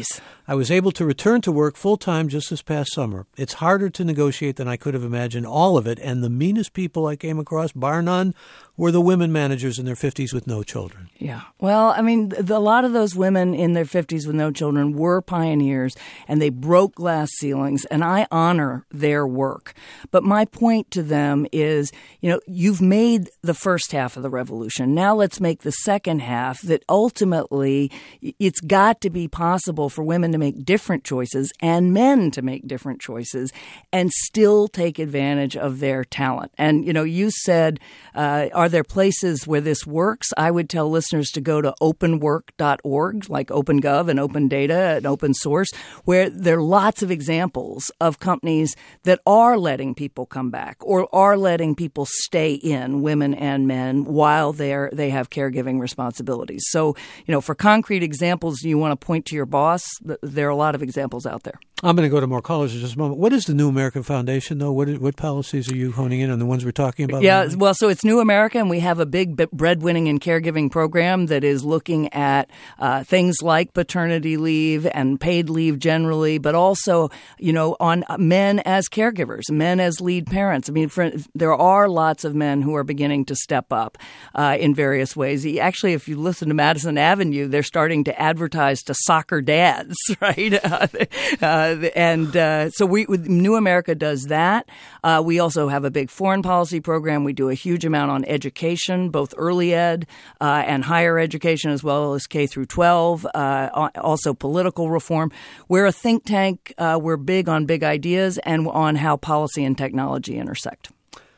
I was able to return to work full-time just this past summer. It's harder to negotiate than I could have imagined, all of it, and the meanest people I came across, bar none, were the women managers in their fifties with no children. Yeah. Well, I mean, the, a lot of those women in their fifties with no children were pioneers, and they broke glass ceilings, and I honor their work. But my point to them is, you know, you've made the first half of the revolution. Now let's make the second half that ultimately it's got to be possible for women to make different choices and men to make different choices and still take advantage of their talent. And, you know, you said, uh, are there places where this works? I would tell listeners to go to open work dot org, like OpenGov and Open Data and Open Source, where there are lots of examples of companies that are letting people come back or are letting people stay in, women and men, while they're they have caregiving responsibilities. So, you know, for concrete examples, you want to point to your boss. There are a lot of examples out there. I'm going to go to more callers in just a moment. What is the New American Foundation, though? What what policies are you honing in on, the ones we're talking about? Yeah, well, so it's New America, and we have a big breadwinning and caregiving program that is looking at uh, things like paternity leave and paid leave generally, but also, you know, on men as caregivers, men as lead parents. I mean, for, there are lots of men who are beginning to step up uh, in various ways. Actually, if you listen to Madison Avenue, they're starting to advertise to soccer dads, right? Uh, uh, and uh, so we, New America does that. Uh, we also have a big foreign policy program. We do a huge amount on education, both early ed uh, and higher education, as well as K through twelve, uh, also political reform. We're a think tank. Uh, we're big on big ideas and on how policy and technology intersect.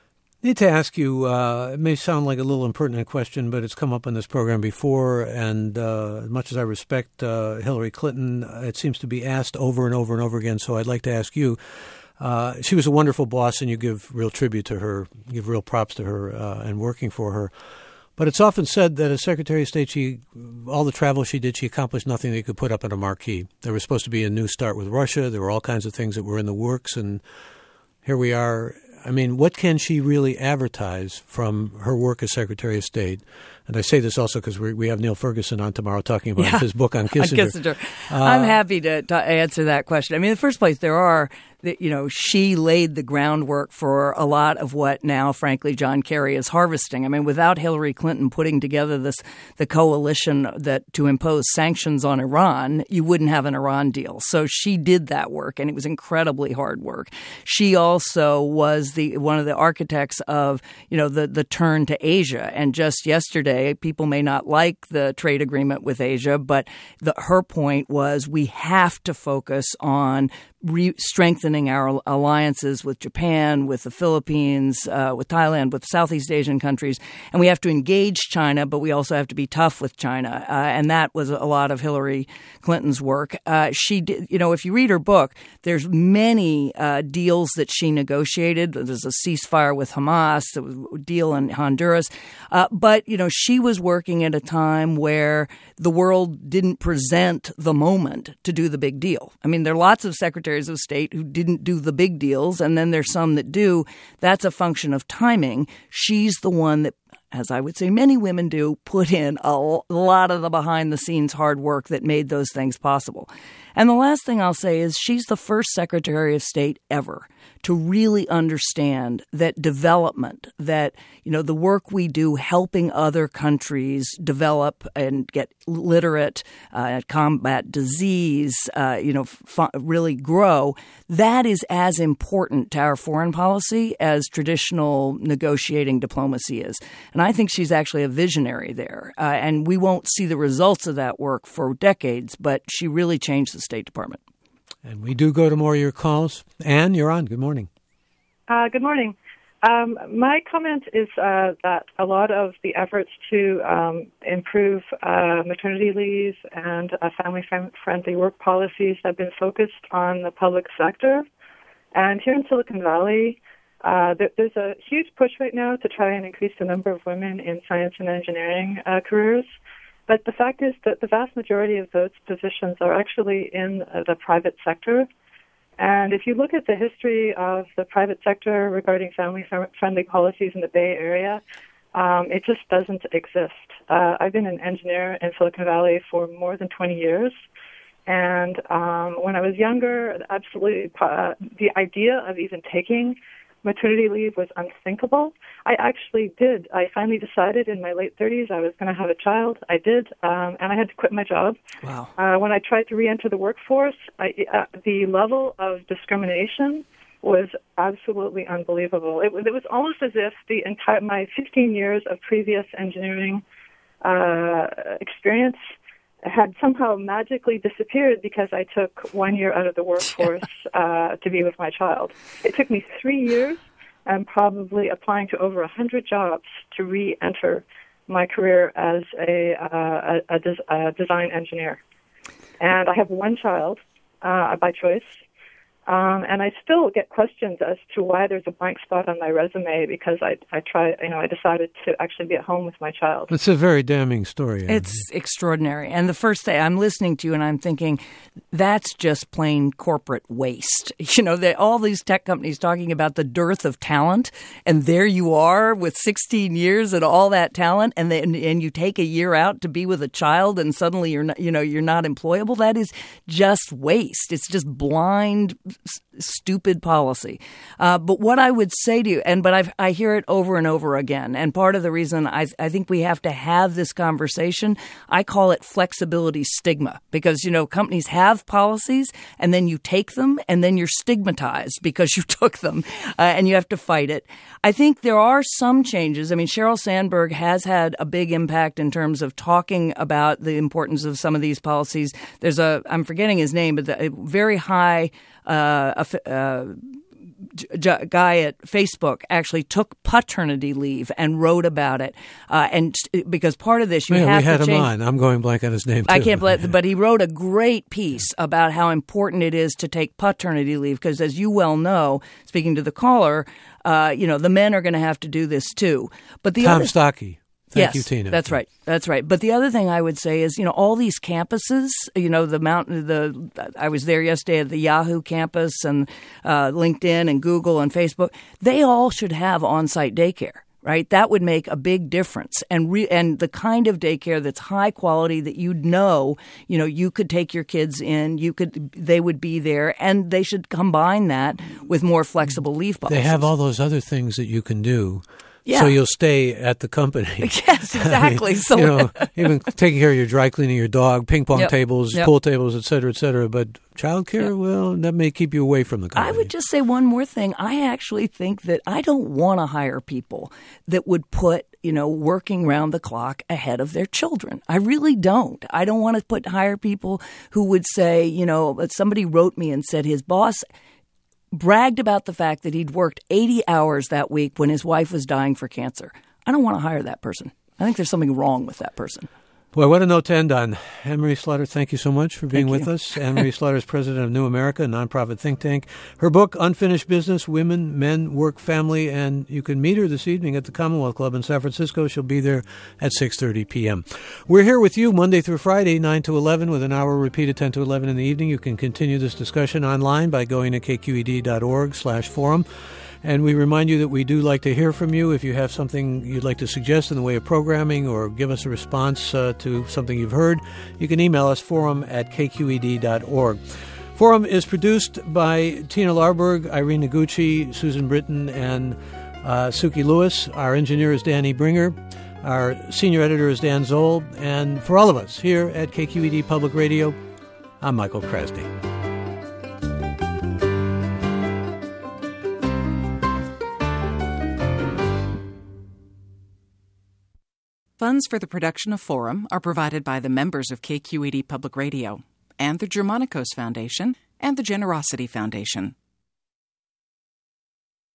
I need to ask you, uh, it may sound like a little impertinent question, but it's come up on this program before, and uh, as much as I respect uh, Hillary Clinton, it seems to be asked over and over and over again, so I'd like to ask you. Uh, she was a wonderful boss, and you give real tribute to her, give real props to her uh, and working for her. But it's often said that as Secretary of State, she, all the travel she did, she accomplished nothing that you could put up on a marquee. There was supposed to be a new start with Russia. There were all kinds of things that were in the works, and here we are. I mean, what can she really advertise from her work as Secretary of State? And I say this also because we, we have Neil Ferguson on tomorrow talking about yeah, his book on Kissinger. On Kissinger. Uh, I'm happy to, to answer that question. I mean, in the first place, there are, you know, she laid the groundwork for a lot of what now, frankly, John Kerry is harvesting. I mean, without Hillary Clinton putting together this the coalition that to impose sanctions on Iran, you wouldn't have an Iran deal. So she did that work, and it was incredibly hard work. She also was the one of the architects of, you know, the the turn to Asia. And just yesterday, people may not like the trade agreement with Asia, but the, her point was we have to focus on re- strengthening our alliances with Japan, with the Philippines, uh, with Thailand, with Southeast Asian countries. And we have to engage China, but we also have to be tough with China. Uh, and that was a lot of Hillary Clinton's work. Uh, she did, you know, if you read her book, there's many uh, deals that she negotiated. There's a ceasefire with Hamas, there was a deal in Honduras. Uh, but, you know, she was working at a time where the world didn't present the moment to do the big deal. I mean, there are lots of secretaries of state who didn't do the big deals, and then there's some that do. That's a function of timing. She's the one that, as I would say many women do, put in a lot of the behind-the-scenes hard work that made those things possible. And the last thing I'll say is she's the first Secretary of State ever to really understand that development, that, you know, the work we do helping other countries develop and get literate, uh, combat disease, uh, you know, f- really grow, that is as important to our foreign policy as traditional negotiating diplomacy is. And I think she's actually a visionary there. Uh, and we won't see the results of that work for decades, but she really changed the State Department. And we do go to more of your calls. Anne, you're on. Good morning. Uh, good morning. Um, my comment is uh, that a lot of the efforts to um, improve uh, maternity leave and uh, family-friendly work policies have been focused on the public sector. And here in Silicon Valley, uh, there, there's a huge push right now to try and increase the number of women in science and engineering uh, careers. But the fact is that the vast majority of those positions are actually in uh, the private sector. And if you look at the history of the private sector regarding family-friendly policies in the Bay Area, um, it just doesn't exist. Uh, I've been an engineer in Silicon Valley for more than twenty years, And um, when I was younger, absolutely, uh, the idea of even taking maternity leave was unthinkable. I actually did. I finally decided in my late thirties I was going to have a child. I did, um, and I had to quit my job. Wow. Uh, when I tried to re-enter the workforce, I, uh, the level of discrimination was absolutely unbelievable. It was, it was almost as if the entire my fifteen years of previous engineering uh, experience had somehow magically disappeared because I took one year out of the workforce uh, to be with my child. It took me three years and probably applying to over a hundred jobs to re-enter my career as a, uh, a, a, des- a design engineer. And I have one child uh, by choice. Um, and I still get questions as to why there's a blank spot on my resume because I, I try, you know, I decided to actually be at home with my child. It's a very damning story. Anne. It's extraordinary. And the first thing I'm listening to you and I'm thinking, that's just plain corporate waste. You know, they, all these tech companies talking about the dearth of talent, and there you are with sixteen years and all that talent, and they, and, and you take a year out to be with a child, and suddenly you're not, you know, you're not employable. That is just waste. It's just blind, s- stupid policy. Uh, but what I would say to you, and but I've, I hear it over and over again, and part of the reason I, I think we have to have this conversation, I call it flexibility stigma, because, you know, companies have policies, and then you take them, and then you're stigmatized because you took them, uh, and you have to fight it. I think there are some changes. I mean, Sheryl Sandberg has had a big impact in terms of talking about the importance of some of these policies. There's a, I'm forgetting his name, but the, a very high uh, uh, j- guy at Facebook actually took paternity leave and wrote about it. Uh, and because part of this, you yeah, have we had to him change. on. I'm going blank on his name, too. I can't believe it, but he wrote a great piece about how important it is to take paternity leave because, as you well know, speaking to the caller, uh, you know, the men are going to have to do this too. But the Tom other, Stocky. Thank yes, you, Tina. That's right. That's right. But the other thing I would say is, you know, all these campuses, you know, the mountain, the I was there yesterday at the Yahoo campus and uh, LinkedIn and Google and Facebook. They all should have on-site daycare. Right, that would make a big difference, and re- and the kind of daycare that's high quality that you'd know, you know, you could take your kids in, you could, they would be there, and they should combine that with more flexible leave policies. They have all those other things that you can do. Yeah. So you'll stay at the company. Yes, exactly. I mean, So you know, even taking care of your dry cleaning, your dog, ping pong Yep. tables, Yep. pool tables, et cetera, et cetera. But childcare, Yep. well, that may keep you away from the company. I would just say one more thing. I actually think that I don't want to hire people that would put, you know, working round the clock ahead of their children. I really don't. I don't want to put hire people who would say, you know, somebody wrote me and said his boss bragged about the fact that he'd worked eighty hours that week when his wife was dying for cancer. I don't want to hire that person. I think there's something wrong with that person. Boy, what a note to end on. Anne-Marie Slaughter, thank you so much for being Thank with you. us. Anne-Marie Slaughter is president of New America, a nonprofit think tank. Her book, Unfinished Business, Women, Men, Work, Family, and you can meet her this evening at the Commonwealth Club in San Francisco. She'll be there at six thirty p.m. We're here with you Monday through Friday, nine to eleven, with an hour repeated ten to eleven in the evening. You can continue this discussion online by going to kqed.org slash forum. And we remind you that we do like to hear from you. If you have something you'd like to suggest in the way of programming or give us a response uh, to something you've heard, you can email us, forum at kqed dot org. Forum is produced by Tina Larberg, Irene Noguchi, Susan Britton, and uh, Suki Lewis. Our engineer is Danny Bringer. Our senior editor is Dan Zoll. And for all of us here at K Q E D Public Radio, I'm Michael Krasny. Funds for the production of Forum are provided by the members of K Q E D Public Radio and the Germanicos Foundation and the Generosity Foundation.